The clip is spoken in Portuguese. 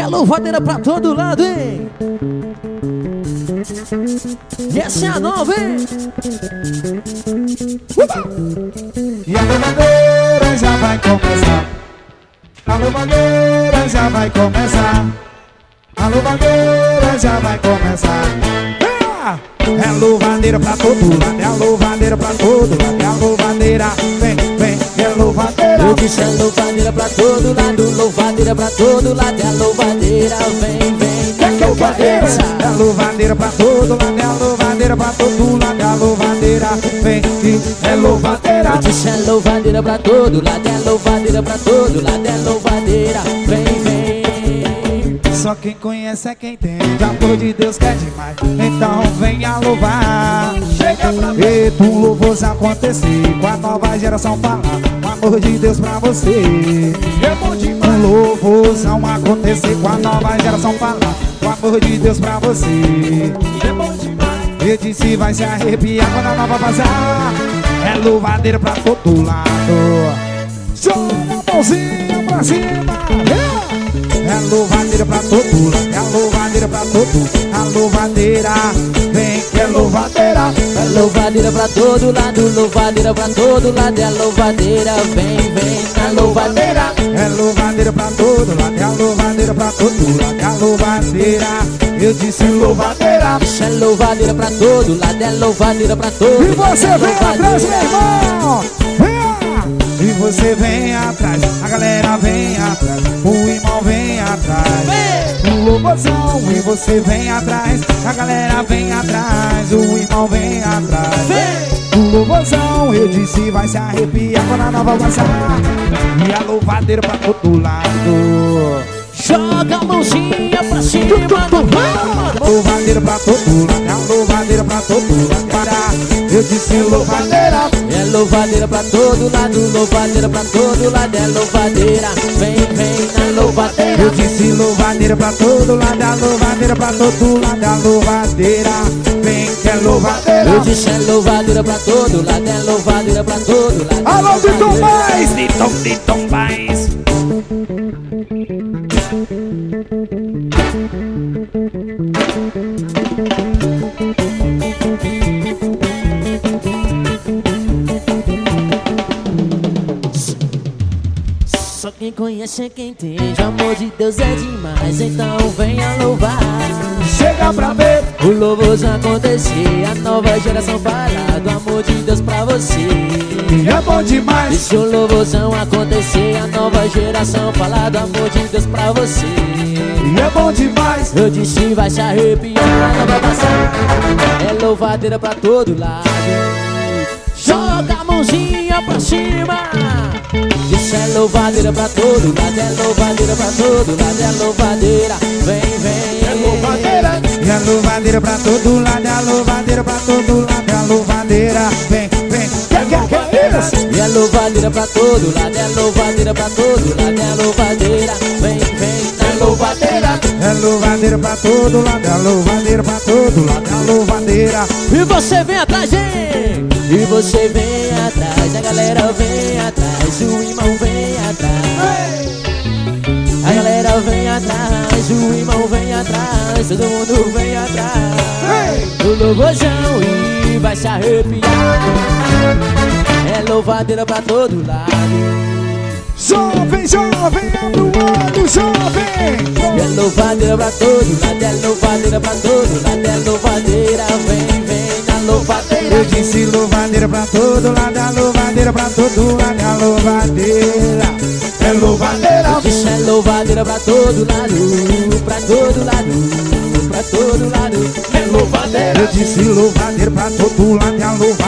É louvadeira pra todo lado, hein? E essa é a nova, hein? E a louvadeira já vai começar. A louvadeira já vai começar. A louvadeira já vai começar. É louvadeira pra todo lado, é a louvadeira pra todo lado, é a louvadeira, vem, vem, é louvadeira. Eu disse é louvadeira pra todo lado, louvadeira pra todo lado, é a louvadeira, vem, vem, é louvadeira. É a louvadeira pra todo lado, é a louvadeira pra todo lado, é a louvadeira, vem, é louvadeira. Eu disse é louvadeira pra todo lado, é louvadeira pra todo lado, é louvadeira, vem, vem. Só quem conhece é quem tem, o amor de Deus que é demais. Então venha louvar. Chega pra mim. Eita, um louvor já acontecer, com a nova geração falar o amor de Deus pra você. É bom demais. Um louvorzão acontecer, com a nova geração falar o amor de Deus pra você. É bom demais. Eu disse vai se arrepiar quando a nova vazar. É louvadeira pra todo lado. Joga a mãozinha pra cima. É louvadeira pra todo lado, é louvadeira pra todo, a louvadeira, vem que é louvadeira. É louvadeira pra todo lado, louvadeira pra todo lado, é louvadeira, vem, vem, é louvadeira. É louvadeira pra todo lado, é louvadeira pra todo lado, é louvadeira. Eu disse louvadeira. Isso é louvadeira pra todo lado, é louvadeira pra todo lado. E você vem atrás, meu irmão. E você vem atrás, a galera vem atrás, o irmão vem atrás, o louvorzão. E você vem atrás, a galera vem atrás, o irmão vem atrás, o louvorzão. Eu disse vai se arrepiar quando a nova passar. E a louvadeira pra todo lado. Joga a mãozinha pra cima, louvadeira pra todo lado, é louvadeira pra todo lado. Eu disse louvadeira. É louvadeira pra todo lado, louvadeira pra todo lado, é louvadeira, vem, vem na louvadeira. Eu disse louvadeira pra todo lado, é louvadeira pra todo lado, é louvadeira, vem que é louvadeira. Eu disse é louvadeira pra todo lado, é louvadeira pra todo lado. Alô, Vitor Mais, Vitor Mais. Só quem conhece é quem tem, o amor de Deus é demais, então venha louvar. Chega pra ver o louvorzão acontecer, a nova geração falar do amor de Deus pra você. É bom demais. Deixa o louvorzão acontecer, a nova geração falar do amor de Deus pra você. É bom demais. Eu disse vai se arrepiar, não vai passar. É louvadeira pra todo lado. Joga a mãozinha pra cima. Isso é louvadeira pra todo lado, é louvadeira pra todo lado, é louvadeira, vem, vem. É louvadeira. E a louvadeira pra todo lado, é a louvadeira pra todo lado, é a louvadeira, vem, vem. E é louvadeira pra todo lado, é louvadeira pra todo lado, é louvadeira, vem, vem, é louvadeira. É louvadeira pra todo lado, é louvadeira pra todo lado, é louvadeira. E você vem atrás, hein? E você vem atrás, a galera vem atrás, o irmão vem atrás. A galera vem atrás, o irmão vem atrás, todo mundo vem atrás. O louvorzão e vai se arrepiar. É louvadeira pra todo lado. Jovem, jovem, abre o olho, jovem. É louvadeira pra todo lado, é louvadeira pra todo lado, é louvadeira, vem, vem na louvadeira. Eu disse louvadeira pra todo lado, é louvadeira pra todo lado, é louvadeira. É louvadeira. Eu disse é louvadeira pra todo lado, pra todo lado, pra todo lado. É louvadeira. Eu disse louvadeira pra todo lado, é louvadeira.